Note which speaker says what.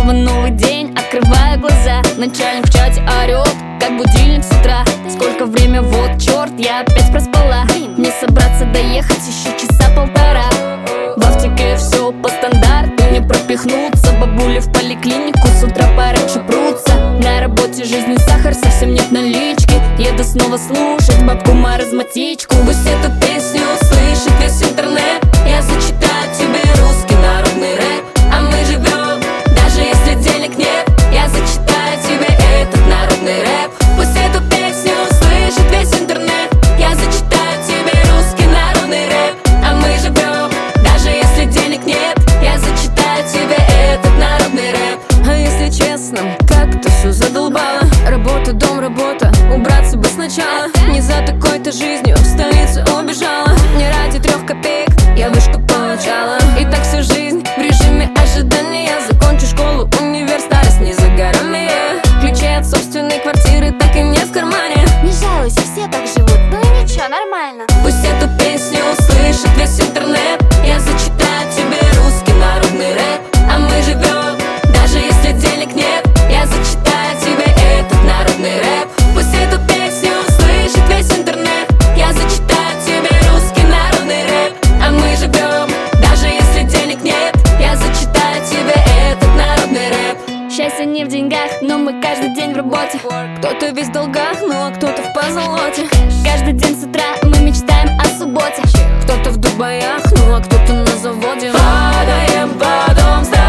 Speaker 1: Снова новый день, открываю глаза. Начальник в чате орёт, как будильник с утра. Сколько время, вот черт, я опять проспала. Мне собраться доехать еще часа полтора. В автике все по стандарту, не пропихнуться. Бабули в поликлинику с утра пораньше прутся. На работе жизни сахар, совсем нет налички. Еду снова слушать бабку маразматичку. Пусть эту песню услышит весь интернет. Я зачитаю тебе русский народный рэп. А мы живем, даже если денег нет. Я зачитаю тебе этот народный рэп. Пусть эту песню услышит весь интернет. Я зачитаю тебе русский народный рэп. А мы живем, даже если денег нет. Я зачитаю тебе этот народный рэп. А если честно, как-то все задолбало. Работа, дом, работа, убраться бы сначала. Не за такой-то жизнью в столицу убежала. Не ради 3 копеек я вышку получала. И так всю жизнь в режиме ожидания. Закончу школу, универ, старость не за горами. Ключей от собственной квартиры так и нет в кармане.
Speaker 2: Не жалуйся, все так живут, ну и ничего, нормально.
Speaker 1: Пусть эту песню услышит весь интернет. Я зачитаю тебе русский народный рэп. А мы живем, даже если денег нет. Я зачитаю тебе этот народный рэп. Пусть эту песню услышит весь интернет. Я зачитаю тебе русский народный рэп. А мы живем, даже если денег нет. Я зачитаю тебе этот народный рэп. Счастье не в деньгах, но мы каждый день в работе. Кто-то весь в долгах, ну а кто-то в позолоте. Каждый день с утра мы мечтаем о субботе. Кто-то в Дубаях, ну а кто-то на заводе. Падаем, потом встаем.